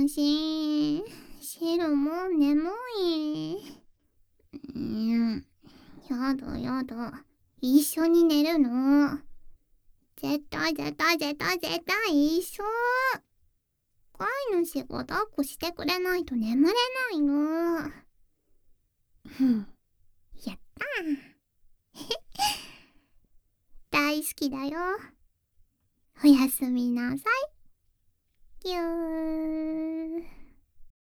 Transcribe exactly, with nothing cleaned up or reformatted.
し。シロも眠い。うん。やだやだ。一緒に寝るの。絶対絶対絶対絶対一緒。飼い主が抱っこしてくれないと眠れないの。ふん。やったー。大好きだよ。おやすみなさい。ぎゅー。